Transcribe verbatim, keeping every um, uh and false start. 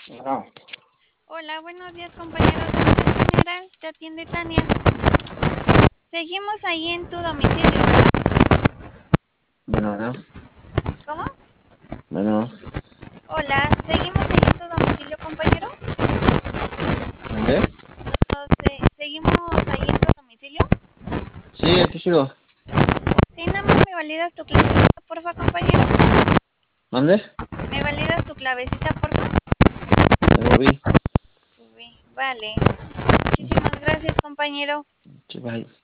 No, Hola, buenos días compañeros de Educación General, te atiende Tania. Seguimos ahí en tu domicilio, ¿verdad? bueno, no, ¿Cómo? bueno, Hola, ¿seguimos ahí en tu domicilio, compañero? ¿dónde? No sé, ¿seguimos ahí en tu domicilio? Sí, aquí sigo. Sí, nada más me validas tu clavecita, porfa, compañero. ¿Dónde? ¿Me validas tu clavecita, porfa? Rubí. Rubí, vale. Muchísimas gracias, compañero. Sí, bye.